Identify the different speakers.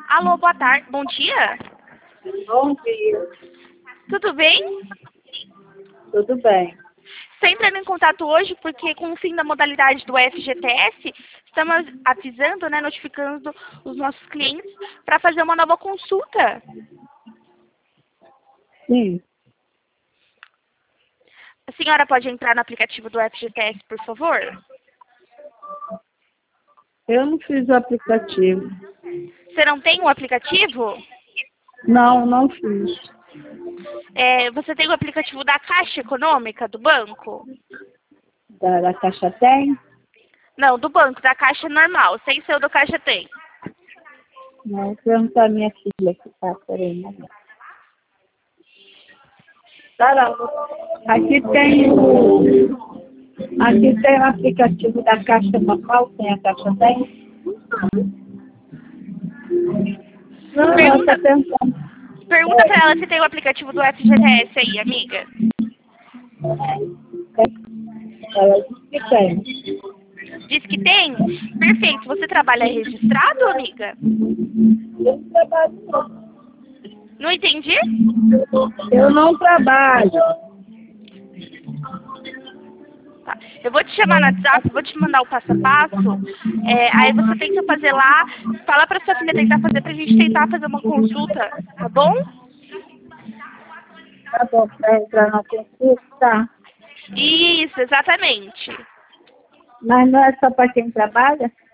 Speaker 1: Alô, boa tarde. Bom dia.
Speaker 2: Bom dia.
Speaker 1: Tudo bem?
Speaker 2: Tudo bem.
Speaker 1: Estou entrando em contato hoje porque, com o fim da modalidade do FGTS, estamos avisando, né, notificando os nossos clientes para fazer uma nova consulta.
Speaker 2: Sim.
Speaker 1: A senhora pode entrar no aplicativo do FGTS, por favor?
Speaker 2: Eu não fiz o aplicativo.
Speaker 1: Você não tem um aplicativo?
Speaker 2: Não, não fiz.
Speaker 1: Você tem o aplicativo da Caixa Econômica, do banco?
Speaker 2: Da Caixa tem?
Speaker 1: Não, do banco, da Caixa normal, sem ser o do Caixa tem.
Speaker 2: Não, vou perguntar à minha filha que tá, peraí, né? Aqui tem o aplicativo da Caixa normal, tem a Caixa tem? Não, eu tô perguntando.
Speaker 1: Pergunta pra ela se tem o aplicativo do FGTS aí, amiga.
Speaker 2: Ela disse que tem.
Speaker 1: Diz que tem? Perfeito. Você trabalha registrado, amiga?
Speaker 2: Eu não trabalho, não.
Speaker 1: Não entendi?
Speaker 2: Eu não trabalho.
Speaker 1: Tá. Eu vou te chamar no WhatsApp, vou te mandar o passo a passo. Aí você tenta fazer lá. Fala pra sua filha tentar fazer pra gente tentar fazer uma consulta, tá bom?
Speaker 2: Tá bom, pra entrar na consulta, tá.
Speaker 1: Isso, exatamente.
Speaker 2: Mas não é só para quem trabalha?